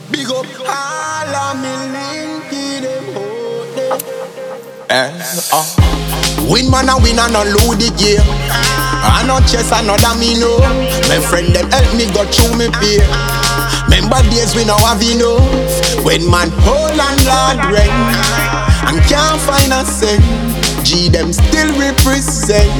Big up all of me linky them out there. Win man a win and no lose the game. I no chess another me know. My friend them help me go through me pain. Remember days we now have enough. When man hold and Lord rain and can't find a cent, G them still represent.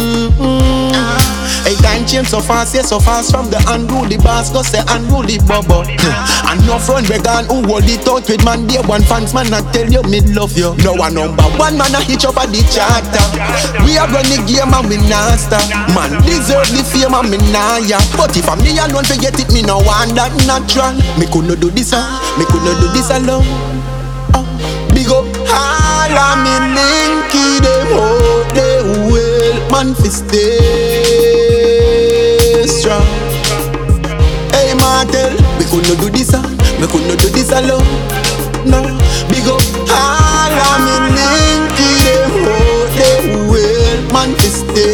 Hey, time change so fast, yeah, so fast from the unruly boss, go say unruly bubble. And no front vegan who hold it out with man, day one fans man, I tell you me love you. No one number one man, I hitch up at the charter. We are running the game and we not stop. Man deserve the fame and me nah ya. But if I'm me alone forget it, me no want that natural. Me could not do this, me could not do this alone. Big up all of me linky them out there well, man fi stay strong. Hey Martel, we could not do this, we could not do this alone. No, big up all of me linky them out there well, man fi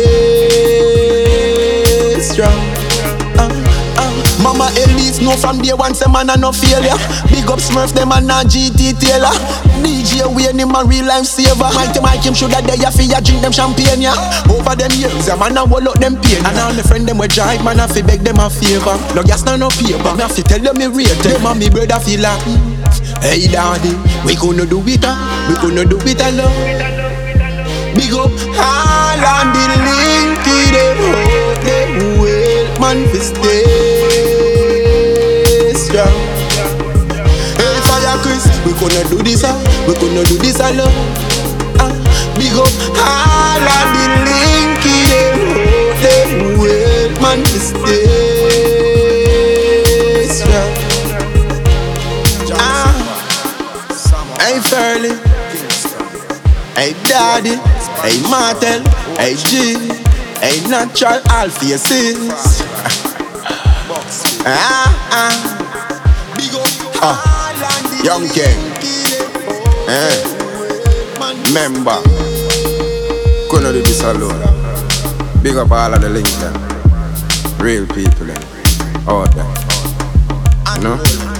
stay strong. Mama Elise know from day one say man a no failure. Big up Smurf them and a GT Taylor. DJ Wayne him a real life saver. Mighty Mike him shoulda there fi ya drink them champagne ya. Over them years a man a wall out them pain. And all my friend them we drive man a fi beg them a favor. No gas no paper, me a fi tell them me rate them and me brother feel like hey daddy, we gonna do it we gonna do it alone. Big up all on the linky them out them well man fi stay. Hey Fire Chris, we gonna do this we gonna do this alone. Big up all of the linky them out them well man to stay strong. Hey Fairly, hey Daddy, hey Martel, hey G, hey Natural Alphasis. Young King, member, couldn't do this alone. Big up all of the links, real people out there, you know.